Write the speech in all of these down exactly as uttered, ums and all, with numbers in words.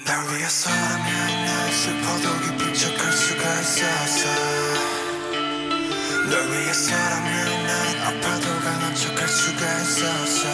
날 위해서라면 난 슬퍼도 기쁜 척할 수가 있었어. 널 위해서라면 난 아파도 강한 척할 수가 있었어.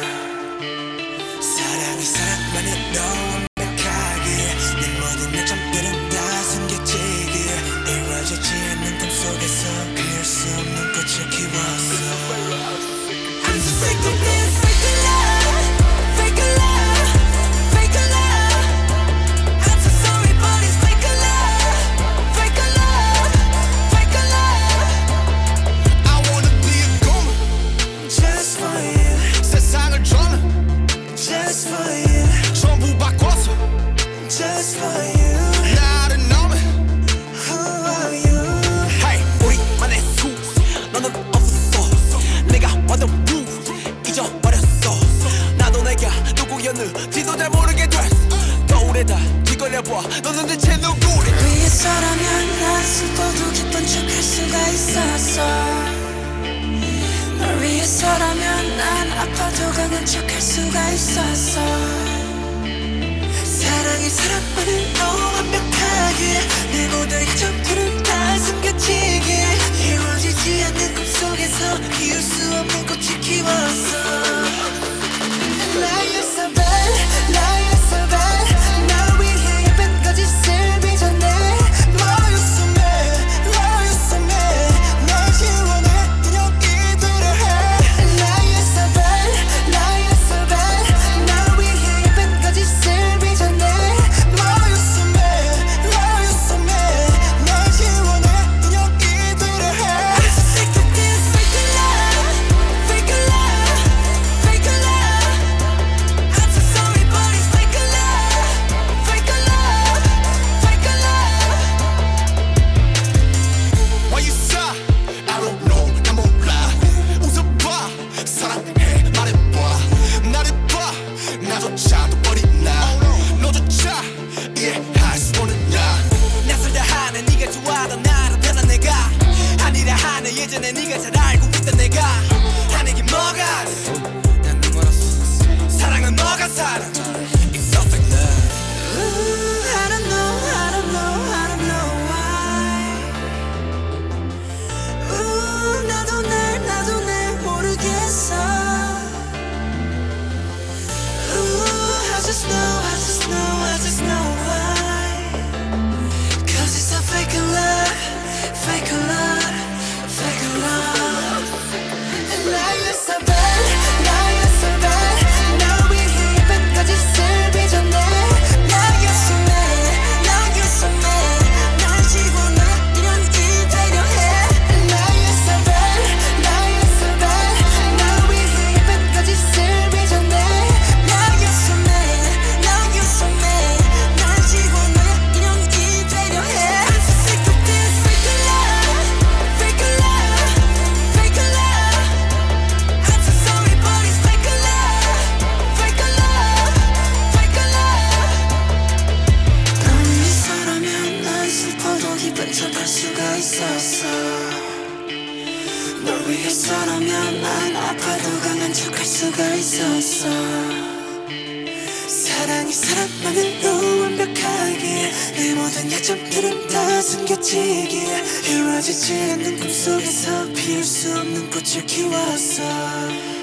사랑이 사랑만으로 완벽하게 내 모든 약점들은 다 숨겨지게 이루어지지 않는 꿈속에서 피울 수 없는 꽃을 키웠어. I'm so sick of this fake love, fake love, fake love. I'm so sorry but it's fake love, fake love, fake love. I wanna be a goon Just for you, 세상을 저는 just for you, 전부 바꿔서 just for you. 나를 너무 Who are you? Hey 우리만의 수 너는 없어 내가 완전 루 잊어버렸어 나도 내가 누구였는지도 잘 모르게 됐어 거울에다 뒤걸려봐 너는 대체 누구래 위해서라면 난 슬퍼도 기쁜 척할 수가 있었어. 널 위해서라면 난 아파도 강한 척할 수가 있었어. 사랑이 사랑만으로 완벽하게 내 모든 약점들은 다 숨겨지게 이루어지지 않는 꿈속에서 피울 수 없는 꽃을 키웠어. Lie is so bad, lie is so bad. 날 위해 예쁜 거짓을 빚어내. Lie is so mad, lie is so mad. 날 지워내 그냥 이대로 해. Lie is so bad, lie is so bad. 날 위해 예쁜 거짓을 빚어내. Lie is so mad, lie is so mad. 날 지워내 그냥 이대로 해. I'm so sick of this fake love, fake love, fake love. I'm so sorry but it's fake love, fake love, fake love. Why you sigh? I don't know 난 몰라 웃어봐 사랑해 말해봐 나를 봐 나조차도 버린 나 너조차 이해할 수 없는 나 낯설다 하는 네가 좋아하던 나를 변한 내가 아니라 하는 예전에 네가 잘 알고 있던 내가 하는 게 뭐가 난 눈멀었어 사랑은 뭐가 사랑 It's so fake love Ooh, I don't know, I don't know, I don't know why. Ooh, 나도 날, 나도 날 모르겠어. Ooh, I just know, I just know, I just know why. Cause it's a fake love, fake love, fake love. And lie is so bad, lie is so bad. 날 위해 예쁜 거짓을 빚어내. Lie is so mad, lie is so mad. 날 지워내 이런 이대로 해. Lie is so bad, lie is so bad. 날 위해 예쁜 거짓을 빚어내. Lie is so mad, lie is so mad. 날 지워내 이런 이대로 해. I'm so sick of this fake love, fake love, fake love. I'm so sorry but it's fake love, fake love, fake love. 널 위해서라면 난 슬퍼도 기쁜 척할 수가 있었어. 널 위해서라면 난 아파도 강한 척할 수가 있었어. 사랑이 사랑만으로 완벽하게 내 모든 약점들은 다 숨겨지게 이루어지지 않는 꿈속에서 피울 수 없는 꽃을 키웠어.